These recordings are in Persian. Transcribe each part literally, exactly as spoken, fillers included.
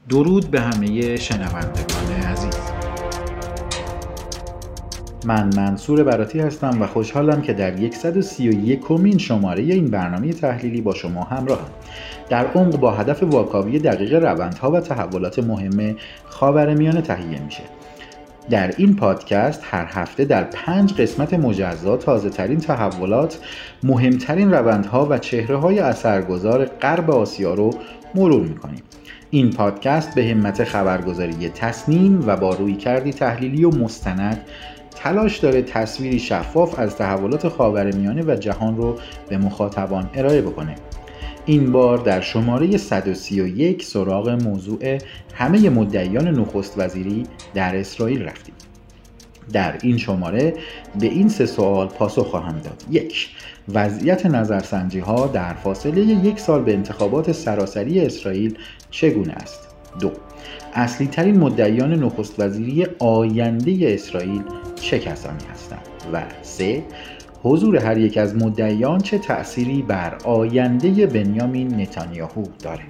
درود به همه شنوندگان عزیز. من منصور براتی هستم و خوشحالم که در صد و سی و یکمین شماره این برنامه تحلیلی با شما همراهم. در عمق با هدف واکاوی دقیق روندها و تحولات مهم خاورمیانه تهیه میشه. در این پادکست هر هفته در پنج قسمت مجزا تازه ترین تحولات، مهمترین روندها و چهره‌های اثرگذار غرب آسیا رو مرور میکنیم. این پادکست به همت خبرگزاری تصنیم و با رویکردی تحلیلی و مستند تلاش داره تصویری شفاف از تحولات خاورمیانه و جهان رو به مخاطبان ارائه بکنه. این بار در شماره صد و سی و یک سراغ موضوع همه مدعیان نخست وزیری در اسرائیل رفتیم. در این شماره به این سه سوال پاسخ خواهم داد. یک، وضعیت نظرسنجی ها در فاصله یک سال به انتخابات سراسری اسرائیل چگونه است؟ دو، اصلی ترین مدعیان نخست وزیری آینده اسرائیل چه کسانی هستند؟ و سه، حضور هر یک از مدعیان چه تأثیری بر آینده بنیامین نتانیاهو داره؟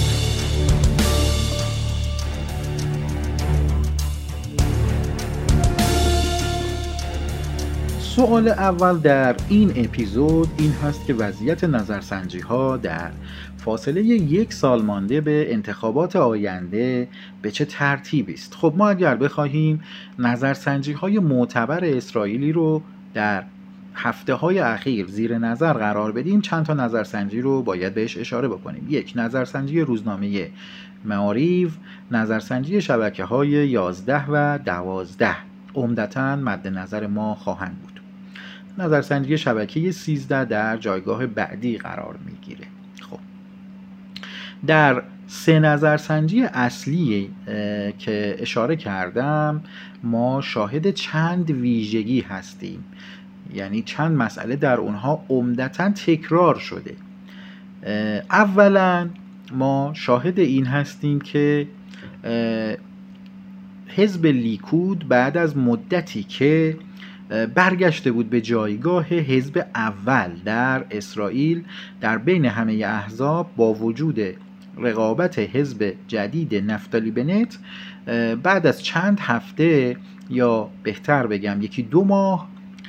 سوال اول در این اپیزود این هست که وضعیت نظرسنجی ها در فاصله یک سال مانده به انتخابات آینده به چه ترتیبی است؟ خب ما اگر بخواهیم نظرسنجی های معتبر اسرائیلی رو در هفته های اخیر زیر نظر قرار بدیم، چند تا نظرسنجی رو باید بهش اشاره بکنیم. یک، نظرسنجی روزنامه معاریو، نظرسنجی شبکه های یازده و دوازده عمدتاً مد نظر ما خواهند بود. نظرسنجی شبکه سیزده در جایگاه بعدی قرار میگیره. خب در سه نظرسنجی اصلی که اشاره کردم ما شاهد چند ویژگی هستیم، یعنی چند مسئله در اونها عمدتاً تکرار شده. اولا ما شاهد این هستیم که حزب لیکود بعد از مدتی که برگشته بود به جایگاه حزب اول در اسرائیل در بین همه احزاب، با وجود رقابت حزب جدید نفتالی بنت، بعد از چند هفته یا بهتر بگم یکی دو ماه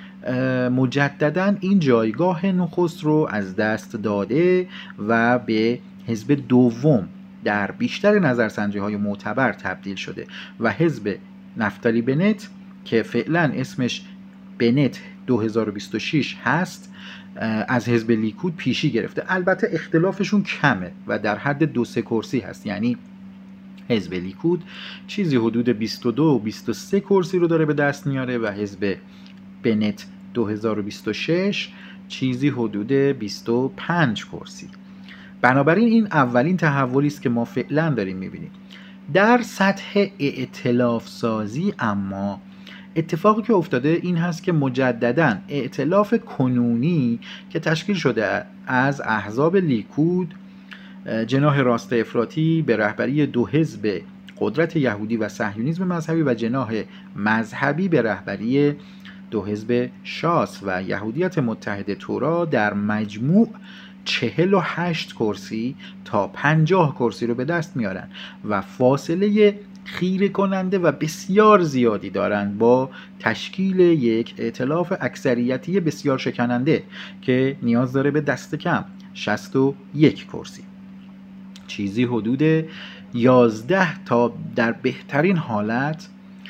مجدداً این جایگاه نخست رو از دست داده و به حزب دوم در بیشتر نظرسنجی های معتبر تبدیل شده و حزب نفتالی بنت که فعلا اسمش بنت دو هزار و بیست و شش هست از حزب لیکود پیشی گرفته. البته اختلافشون کمه و در حد دو سه کرسی هست، یعنی حزب لیکود چیزی حدود بیست و دو و بیست و سه کرسی رو داره به دست میاره و حزب بنت دو هزار و بیست و شش چیزی حدود بیست و پنج کرسی. بنابراین این اولین تحولی است که ما فعلا داریم میبینیم. در سطح ائتلاف سازی اما اتفاقی که افتاده این هست که مجدداً ائتلاف کنونی که تشکیل شده از احزاب لیکود، جناح راست افراطی به رهبری دو حزب قدرت یهودی و صهیونیسم مذهبی و جناح مذهبی به رهبری دو حزب شاس و یهودیت متحده تورا، در مجموع چهل و هشت کرسی تا پنجاه کرسی رو به دست میارن و فاصله خیره کننده و بسیار زیادی دارند با تشکیل یک ائتلاف اکثریتی بسیار شکننده که نیاز داره به دست کم شصت و یک کرسی. چیزی حدود یازده تا در بهترین حالت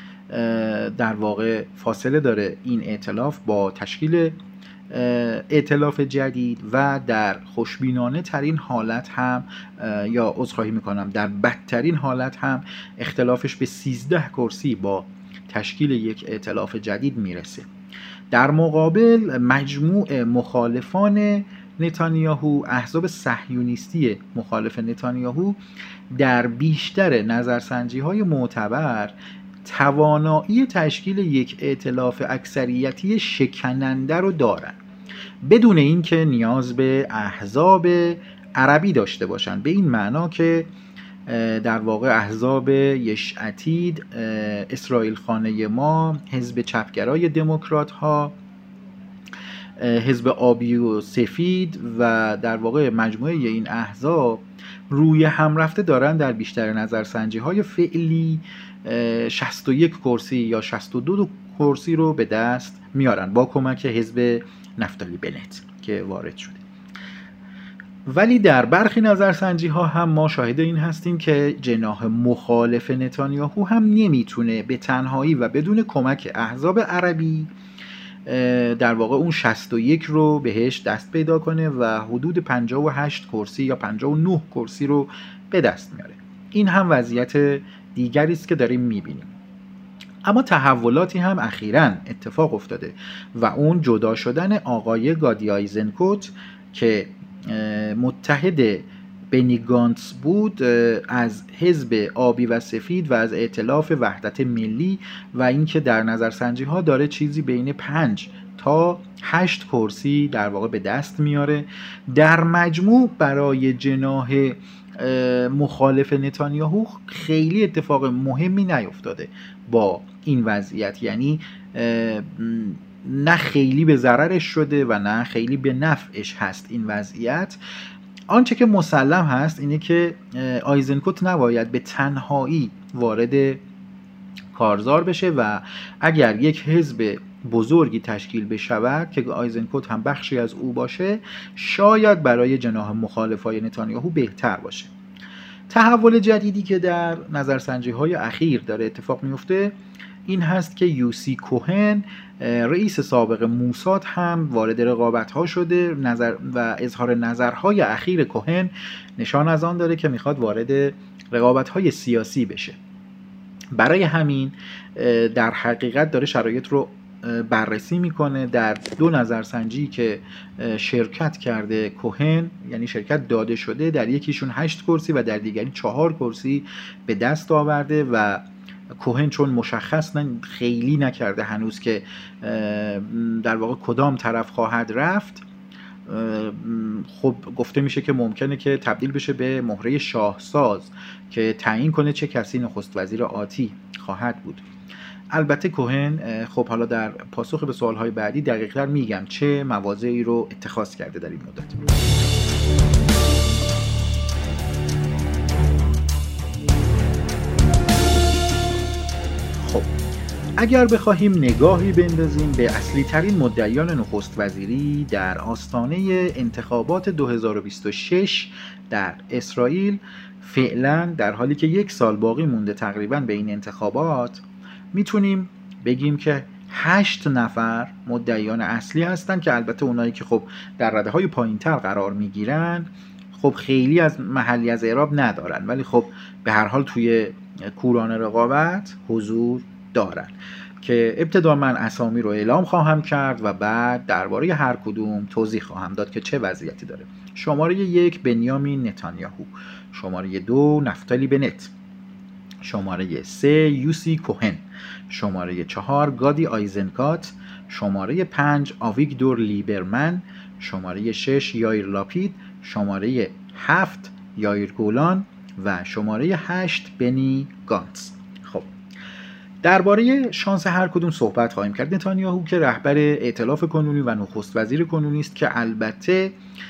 در واقع فاصله داره این ائتلاف با تشکیل ائتلاف جدید و در خوشبینانه ترین حالت هم یا عذرخواهی میکنم در بدترین حالت هم اختلافش به سیزده کرسی با تشکیل یک ائتلاف جدید میرسه. در مقابل مجموع مخالفان نتانیاهو، احزاب صهیونیستی مخالف نتانیاهو، در بیشتر نظرسنجی های معتبر توانایی تشکیل یک ائتلاف اکثریتی شکننده رو دارن بدون اینکه نیاز به احزاب عربی داشته باشن، به این معنا که در واقع احزاب یش عتید، اسرائیل خانه ما، حزب چپگرای دموکرات ها حزب آبی و سفید و در واقع مجموعه این احزاب روی هم رفته دارن در بیشتر نظرسنجی های فعلی شصت و یک کرسی یا شصت و دو کرسی رو به دست میارن با کمک حزب نفتالی بنت که وارد شده. ولی در برخی نظرسنجی ها هم ما شاهد این هستیم که جناح مخالف نتانیاهو هم نمیتونه به تنهایی و بدون کمک احزاب عربی در واقع اون شصت و یک رو بهش دست پیدا کنه و حدود پنجاه و هشت کرسی یا پنجاه و نه کرسی رو به دست میاره. این هم وضعیت دیگری است که داریم میبینیم. اما تحولاتی هم اخیراً اتفاق افتاده و اون جدا شدن آقای گادی آیزنکوت که متحد بنی گانتس بود از حزب آبی و سفید و از ائتلاف وحدت ملی و اینکه در نظرسنجی ها داره چیزی بین پنج تا هشت کرسی در واقع به دست میاره. در مجموع برای جناح مخالف نتانیاهو خیلی اتفاق مهمی نیفتاده با این وضعیت، یعنی نه خیلی به ضررش شده و نه خیلی به نفعش هست این وضعیت. آنچه که مسلم هست اینه که آیزنکوت نباید به تنهایی وارد کارزار بشه و اگر یک حزب بزرگی تشکیل بشود که آیزنکوت هم بخشی از او باشه شاید برای جناح مخالفای نتانیاهو بهتر باشه. تحول جدیدی که در نظرسنجی های اخیر داره اتفاق میفته این هست که یوسی کوهن رئیس سابق موساد هم وارد رقابت ها شده نظر و اظهار نظرهای اخیر کوهن نشان از آن داره که میخواد وارد رقابت های سیاسی بشه. برای همین در حقیقت داره شرایط رو بررسی میکنه. در دو نظرسنجی که شرکت کرده کوهن، یعنی شرکت داده شده، در یکیشون هشت کرسی و در دیگری چهار کرسی به دست آورده و کوهن چون مشخص خیلی نکرده هنوز که در واقع کدام طرف خواهد رفت، خب گفته میشه که ممکنه که تبدیل بشه به مهره شاهساز که تعیین کنه چه کسی نخست وزیر آتی خواهد بود. البته کوهن خب حالا در پاسخ به سوالهای بعدی دقیق‌تر میگم چه مواضعی رو اتخاذ کرده در این مدت. خب اگر بخواهیم نگاهی بندازیم به اصلی ترین مدعیان نخست وزیری در آستانه انتخابات دو هزار و بیست و شش در اسرائیل، فعلا در حالی که یک سال باقی مونده تقریبا به این انتخابات، میتونیم بگیم که هشت نفر مدعیان اصلی هستن که البته اونایی که خب در رده های پایین تر قرار میگیرن خب خیلی از محلی از اعراب ندارن، ولی خب به هر حال توی کوران رقابت حضور دارن که ابتدا من اسامی رو اعلام خواهم کرد و بعد درباره هر کدوم توضیح خواهم داد که چه وضعیتی داره. شماره یک بنیامین نتانیاهو، شماره دو نفتالی بنت، شماره سه یوسی کوهن، شماره چهار گادی آیزنکات، شماره پنج آویگدور لیبرمن، شماره شش یایر لاپید، شماره هفت یایر گولان و شماره هشت بنی گانتس. خب درباره شانس هر کدوم صحبت خواهیم کرد. نتانیاهو که رهبر ائتلاف کنونی و نخست وزیر کنونی است که البته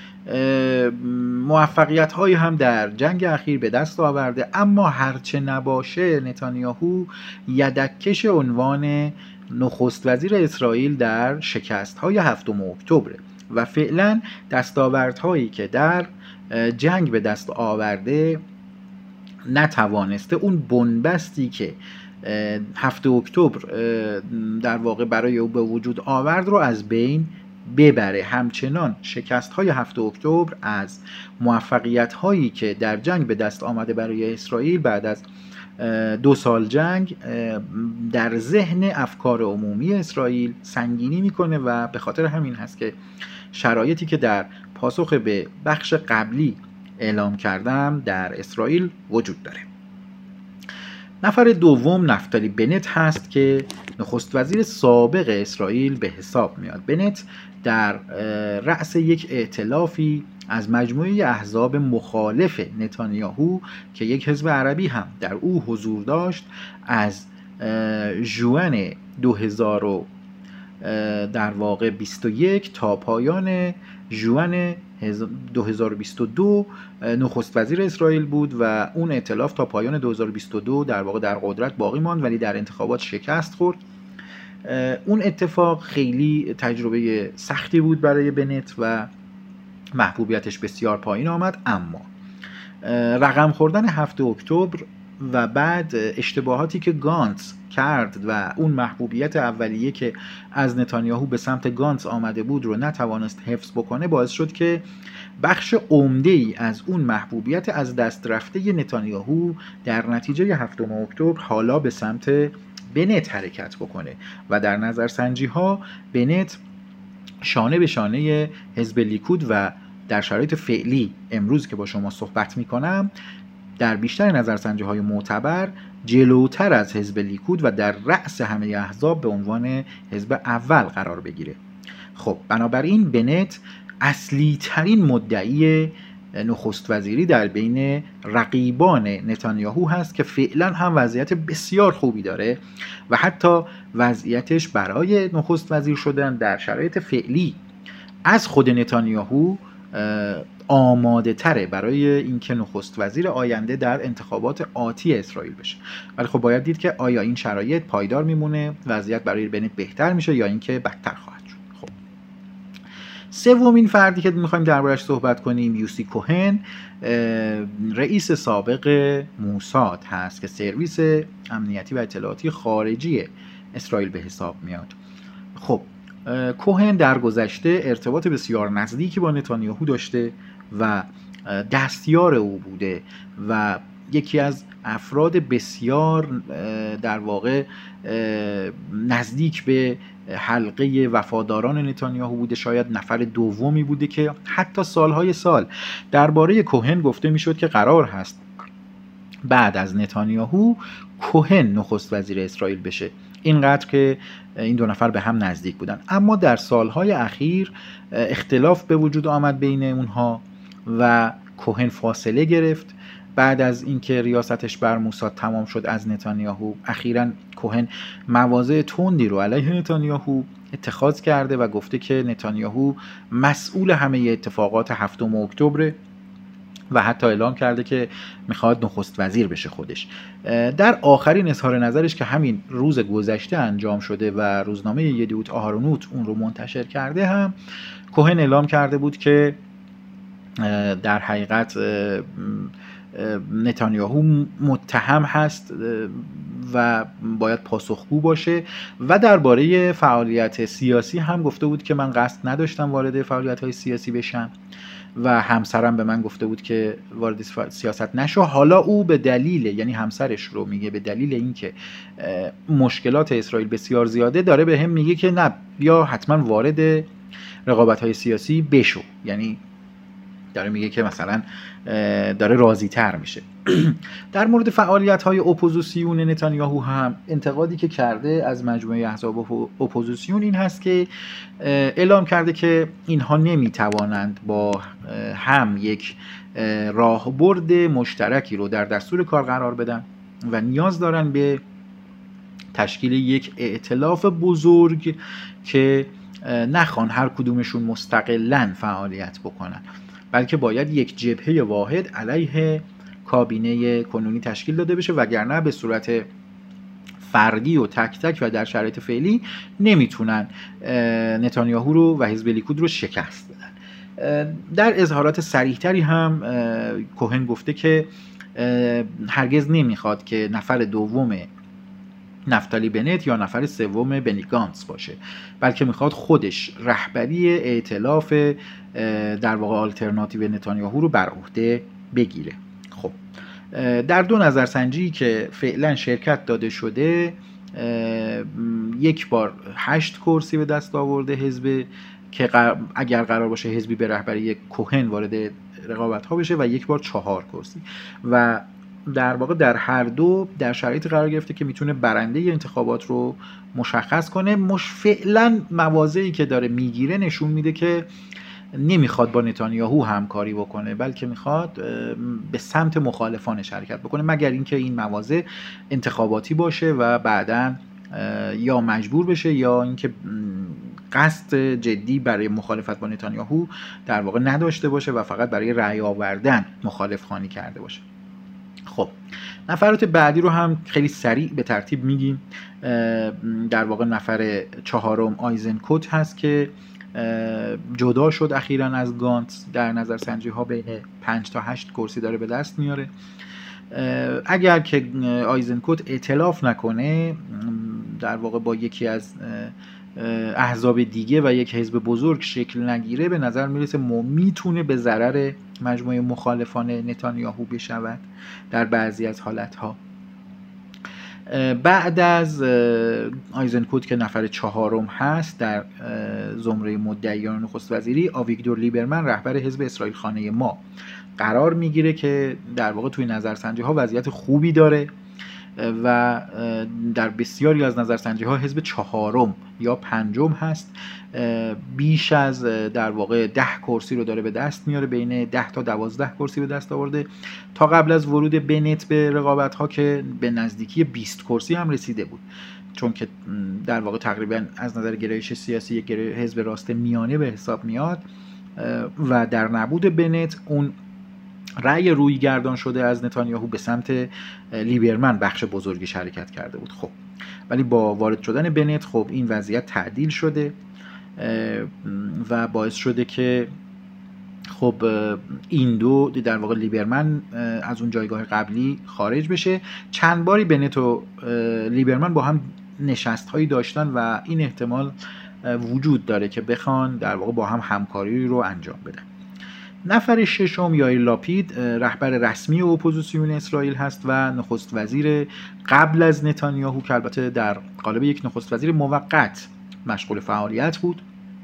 موفقیت هایی هم در جنگ اخیر به دست آورده، اما هرچه نباشه نتانیاهو یدککش عنوان نخست وزیر اسرائیل در شکست های هفتم اکتبر و فعلا دستاوردهایی که در جنگ به دست آورده نتوانسته اون بنبستی که هفتم اکتبر در واقع برای او به وجود آورد رو از بین ببره. همچنان شکست های هفتم اکتبر از موفقیت هایی که در جنگ به دست آمده برای اسرائیل بعد از دو سال جنگ در ذهن افکار عمومی اسرائیل سنگینی میکنه و به خاطر همین هست که شرایطی که در پاسخ به بخش قبلی اعلام کردم در اسرائیل وجود داره. نفر دوم نفتالی بنت هست که نخست وزیر سابق اسرائیل به حساب میاد. بنت در رأس یک ائتلافی از مجموعه احزاب مخالف نتانیاهو که یک حزب عربی هم در او حضور داشت از ژوئن دو هزار و در واقع بیست و یک تا پایان ژوئن دو هزار و بیست و دو نخست وزیر اسرائیل بود و اون ائتلاف تا پایان دو هزار و بیست و دو در واقع در قدرت باقی ماند، ولی در انتخابات شکست خورد. اون اتفاق خیلی تجربه سختی بود برای بنت و محبوبیتش بسیار پایین آمد. اما رقم خوردن هفتم اکتبر و بعد اشتباهاتی که گانتز کرد و اون محبوبیت اولیه که از نتانیاهو به سمت گانتز آمده بود رو نتوانست حفظ بکنه، باعث شد که بخش عمده ای از اون محبوبیت از دست رفته نتانیاهو در نتیجه هفتم اکتبر حالا به سمت بنت حرکت بکنه و در نظرسنجی ها بنت شانه به شانه حزب لیکود و در شرایط فعلی امروز که با شما صحبت میکنم در بیشتر نظرسنجی های معتبر جلوتر از حزب لیکود و در رأس همه احزاب به عنوان حزب اول قرار بگیره. خب بنابراین بنت اصلی ترین مدعی نخست وزیری در بین رقیبان نتانیاهو هست که فعلا هم وضعیت بسیار خوبی داره و حتی وضعیتش برای نخست وزیر شدن در شرایط فعلی از خود نتانیاهو آماده تره برای اینکه نخست وزیر آینده در انتخابات آتی اسرائیل بشه. ولی خب باید دید که آیا این شرایط پایدار میمونه، وضعیت برای بنت بهتر میشه یا اینکه بدتر خواهد شد. خب سومین فردی که میخوایم دربارش صحبت کنیم یوسی کوهن، رئیس سابق موساد هست که سرویس امنیتی و اطلاعاتی خارجی اسرائیل به حساب میاد. خب کوهن در گذشته ارتباط بسیار نزدیکی با نتانیاهو داشته و دستیار او بوده و یکی از افراد بسیار در واقع نزدیک به حلقه وفاداران نتانیاهو بوده، شاید نفر دومی بوده که حتی سالهای سال درباره کوهن گفته میشد که قرار هست بعد از نتانیاهو کوهن نخست وزیر اسرائیل بشه، اینقدر که این دو نفر به هم نزدیک بودن. اما در سالهای اخیر اختلاف به وجود آمد بین اونها و کوهن فاصله گرفت بعد از اینکه ریاستش بر موساد تمام شد از نتانیاهو. اخیراً کوهن مواضع تندی رو علیه نتانیاهو اتخاذ کرده و گفته که نتانیاهو مسئول همه اتفاقات هفتم اکتبر و حتی اعلام کرده که میخواد نخست وزیر بشه خودش. در آخرین اظهار نظرش که همین روز گذشته انجام شده و روزنامه یدیوت آهارونوت اون رو منتشر کرده، هم کوهن اعلام کرده بود که در حقیقت نتانیاهو متهم هست و باید پاسخگو باشه و درباره فعالیت سیاسی هم گفته بود که من قصد نداشتم وارد فعالیت‌های سیاسی بشم و همسرم به من گفته بود که وارد سیاست نشو. حالا او به دلیل، یعنی همسرش رو میگه، به دلیل اینکه مشکلات اسرائیل بسیار زیاده داره به هم میگه که نه بیا حتما وارد رقابت‌های سیاسی بشو، یعنی داره میگه که مثلا داره راضی تر میشه. در مورد فعالیت های اپوزیسیون نتانیاهو هم انتقادی که کرده از مجموعه احزاب اپوزیسیون این هست که اعلام کرده که اینها نمیتوانند با هم یک راهبرد مشترکی رو در دستور کار قرار بدن و نیاز دارن به تشکیل یک ائتلاف بزرگ که نخوان هر کدومشون مستقلاً فعالیت بکنن، بلکه باید یک جبهه واحد علیه کابینه کنونی تشکیل داده بشه، وگرنه به صورت فردی و تک تک و در شرایط فعلی نمیتونن نتانیاهو رو و حزب لیکود رو شکست بدن. در اظهارات صریح‌تری هم کوهن گفته که هرگز نمیخواد که نفر دوم نفتالی بنت یا نفر سوم بنی گانتز باشه، بلکه میخواد خودش رهبری ائتلاف در واقع آلترناتیو نتانیاهو رو بر عهده بگیره. خب در دو نظرسنجی که فعلا شرکت داده شده، یک بار هشت کرسی به دست آورده حزب که اگر قرار باشه حزبی به رهبری کوهن وارد رقابت ها بشه و یک بار چهار کرسی و در واقع در هر دو در شرایطی قرار گرفته که میتونه برنده انتخابات رو مشخص کنه. مش فعلا مواضعی که داره میگیره نشون میده که نمیخواد با نتانیاهو همکاری بکنه، بلکه میخواد به سمت مخالفانش حرکت بکنه، مگر اینکه این مواضع انتخاباتی باشه و بعداً یا مجبور بشه یا اینکه قصد جدی برای مخالفت با نتانیاهو در واقع نداشته باشه و فقط برای رأی آوردن مخالف خوانی کرده باشه. خب نفرات بعدی رو هم خیلی سریع به ترتیب میگیم. در واقع نفر چهارم آیزنکوت هست که جدا شد اخیراً از گانتس. در نظرسنجی ها بین پنج تا هشت کرسی داره به دست میاره. اگر که آیزنکوت ائتلاف نکنه در واقع با یکی از احزاب دیگه و یک حزب بزرگ شکل نگیره، به نظر میرسه میتونه به ضرر مجموعه مخالفان نتانیاهو بشود در بعضی از حالتها. بعد از آیزنکوت که نفر چهارم هست در زمره مدعیان نخست وزیری، آویگدور لیبرمن رهبر حزب اسرائیل خانه ما قرار میگیره که در واقع توی نظرسنجی ها وضعیت خوبی داره و در بسیاری از نظرسنجی ها حزب چهارم یا پنجم هست. بیش از در واقع ده کرسی رو داره به دست میاره، بین ده تا دوازده کرسی به دست آورده. تا قبل از ورود بنت به رقابت ها که به نزدیکی بیست کرسی هم رسیده بود، چون که در واقع تقریبا از نظر گرایش سیاسی یک حزب راست میانه به حساب میاد و در نبود بنت اون رأی روی گردان شده از نتانیاهو به سمت لیبرمن بخش بزرگی حرکت کرده بود. خب ولی با وارد شدن بنت خب این وضعیت تعدیل شده و باعث شده که خب این دو در واقع لیبرمن از اون جایگاه قبلی خارج بشه. چند باری بنت و لیبرمن با هم نشست هایی داشتن و این احتمال وجود داره که بخوان در واقع با هم همکاری رو انجام بدن. نفر ششم یائیر لاپید رهبر رسمی اپوزیسیون اسرائیل هست و نخست وزیر قبل از نتانیاهو که البته در قالب یک نخست وزیر موقت مشغول فعالیت بود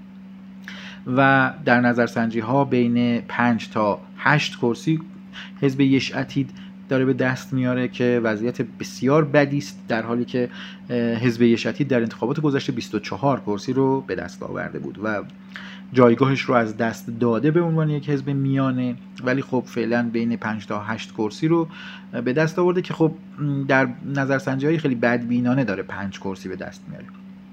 و در نظرسنجی ها بین پنج تا هشت کرسی حزب یش عتید داره به دست میاره که وضعیت بسیار بدی است، در حالی که حزب یش عتید در انتخابات گذشته بیست و چهار کرسی رو به دست آورده بود و جایگاهش رو از دست داده به عنوان یک حزب میانه، ولی خب فعلا بین پنج تا هشت کرسی رو به دست آورده که خب در نظرسنجی‌های خیلی بدبینانه داره پنج کرسی به دست میاره.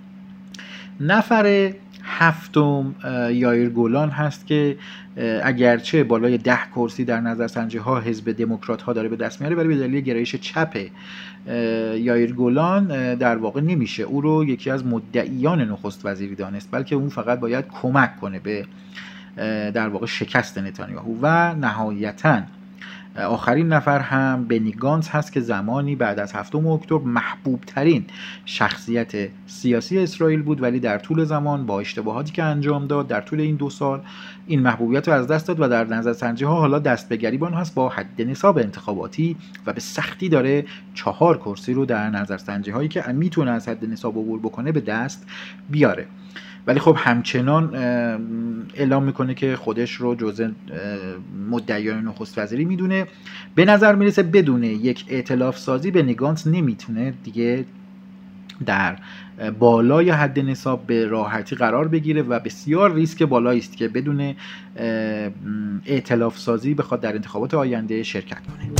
نفر هفتم یائیر گولان هست که اگرچه بالای ده کرسی در نظرسنجی ها حزب دموکرات ها داره به دست میاره، ولی به دلیل گرایش چپ یائیر گولان در واقع نمیشه او رو یکی از مدعیان نخست وزیری دانست، بلکه اون فقط باید کمک کنه به در واقع شکست نتانیاهو. و نهایتاً آخرین نفر هم بنی گانتس هست که زمانی بعد از هفتم اکتبر محبوب ترین شخصیت سیاسی اسرائیل بود، ولی در طول زمان با اشتباهاتی که انجام داد در طول این دو سال این محبوبیت رو از دست داد و در نظرسنجی ها حالا دست به گریبان هست با حد نصاب انتخاباتی و به سختی داره چهار کرسی رو در نظرسنجی هایی که میتونه از حد نصاب عبور بکنه به دست بیاره. ولی خب همچنان اعلام میکنه که خودش رو جزء مدعیان نخست وزیری میدونه. به نظر میرسه بدون یک ائتلاف سازی بنی گانتس نمیتونه دیگه در بالای حد نصاب به راحتی قرار بگیره و بسیار ریسک بالایی است که بدون ائتلاف سازی بخواد در انتخابات آینده شرکت کنه.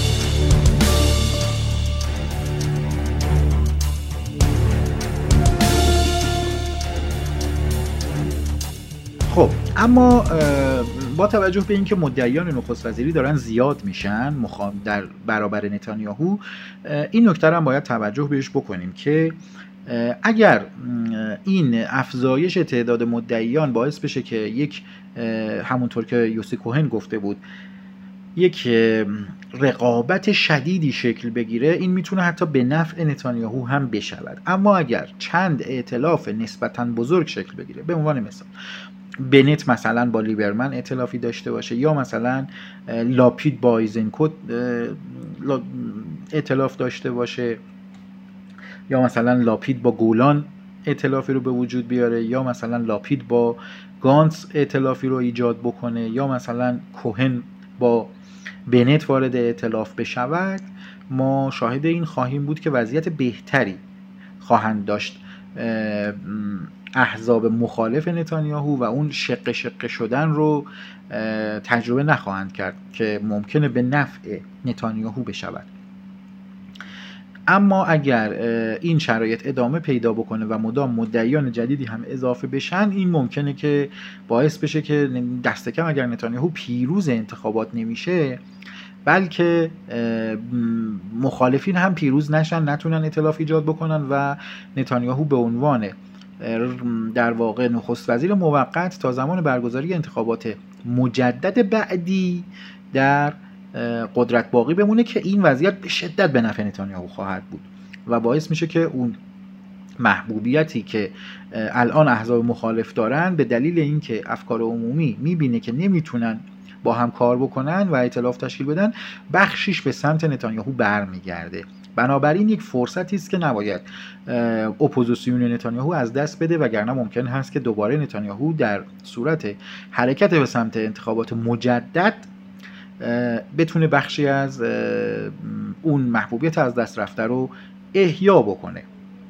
خب اما با توجه به اینکه مدعیان نخست وزیری دارن زیاد میشن در برابر نتانیاهو، این نکته هم باید توجه بهش بکنیم که اگر این افزایش تعداد مدعیان باعث بشه که یک همونطور که یوسی کوهن گفته بود یک رقابت شدیدی شکل بگیره، این میتونه حتی به نفع نتانیاهو هم بشود. اما اگر چند ائتلاف نسبتاً بزرگ شکل بگیره، به عنوان مثال بنت مثلا با لیبرمن ائتلافی داشته باشه یا مثلا لاپید با آیزنکوت ائتلاف داشته باشه یا مثلا لاپید با گولان ائتلافی رو به وجود بیاره یا مثلا لاپید با گانتس ائتلافی رو ایجاد بکنه یا مثلا کوهن با بنت وارد ائتلاف بشود، ما شاهد این خواهیم بود که وضعیت بهتری خواهند داشت احزاب مخالف نتانیاهو و اون شق شق شدن رو تجربه نخواهند کرد که ممکنه به نفع نتانیاهو بشود. اما اگر این شرایط ادامه پیدا بکنه و مدام مدعیان جدیدی هم اضافه بشن، این ممکنه که باعث بشه که دست کم اگر نتانیاهو پیروز انتخابات نمیشه، بلکه مخالفین هم پیروز نشن، نتونن ائتلاف ایجاد بکنن و نتانیاهو به عنوان در واقع نخست وزیر موقت تا زمان برگزاری انتخابات مجدد بعدی در قدرت باقی بمونه که این وضعیت به شدت به نفع نتانیاهو خواهد بود و باعث میشه که اون محبوبیتی که الان احزاب مخالف دارن به دلیل اینکه افکار عمومی میبینه که نمیتونن با هم کار بکنن و ائتلاف تشکیل بدن، بخشیش به سمت نتانیاهو برمیگرده. بنابراین یک فرصتی است که نباید اپوزیسیون نتانیاهو از دست بده، وگرنه ممکن هست که دوباره نتانیاهو در صورت حرکت به سمت انتخابات مجدد بتونه بخشی از اون محبوبیت از دست رفته رو احیا بکنه.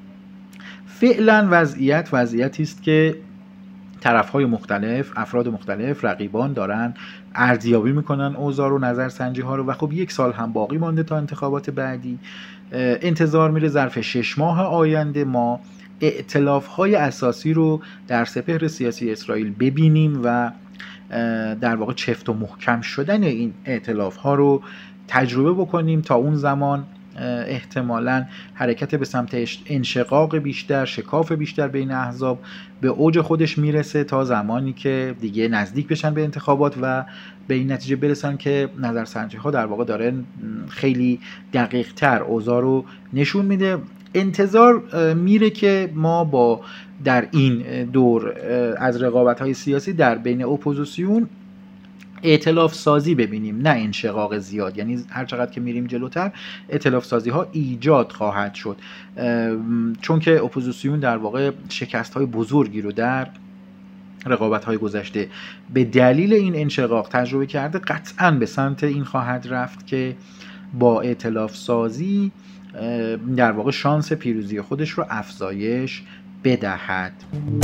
فعلا وضعیت وضعیتی است که طرف‌های مختلف، افراد مختلف، رقیبان دارن ارزیابی میکنن اوضاع رو، نظرسنجی ها رو و خب یک سال هم باقی مانده تا انتخابات بعدی. انتظار میره ظرف شش ماه آینده ما ائتلاف‌های اساسی رو در سپهر سیاسی اسرائیل ببینیم و در واقع چفت و محکم شدن این ائتلاف‌ها رو تجربه بکنیم. تا اون زمان احتمالاً حرکت به سمت انشقاق بیشتر، شکاف بیشتر بین احزاب به اوج خودش میرسه تا زمانی که دیگه نزدیک بشن به انتخابات و به این نتیجه برسن که نظرسنجی ها در واقع دارن خیلی دقیق تر اوضاع رو نشون میده. انتظار میره که ما با در این دور از رقابت‌های سیاسی در بین اپوزیسیون ائتلاف سازی ببینیم، نه انشقاق زیاد. یعنی هر چقدر که میریم جلوتر ائتلاف سازی ها ایجاد خواهد شد، چون که اپوزیسیون در واقع شکست های بزرگی رو در رقابت های گذشته به دلیل این انشقاق تجربه کرده. قطعاً به سمت این خواهد رفت که با ائتلاف سازی در واقع شانس پیروزی خودش رو افزایش بدهد.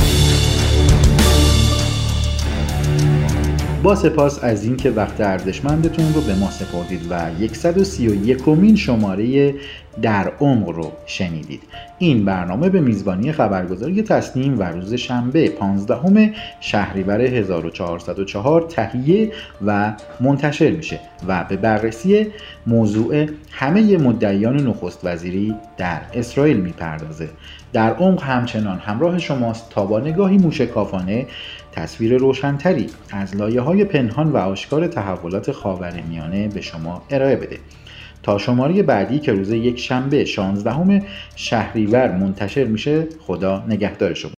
با سپاس از اینکه وقت ارزشمندتون رو به ما سپردید و صد و سی و یکمین شماره در عمق رو شنیدید. این برنامه به میزبانی خبرگزاری تسنیم و روز شنبه پانزدهم شهریور هزار و چهارصد و چهار تهیه و منتشر میشه و به بررسی موضوع همه مدعیان نخست وزیری در اسرائیل میپردازه. در عمق همچنان همراه شماست تا با نگاهی موشکافانه تصویر روشن‌تری از لایه‌های پنهان و آشکار تحولات خاورمیانه به شما ارائه بده. تا شماره بعدی که روز یک شنبه شانزدهم شهریور منتشر میشه، خدا نگهدار شما.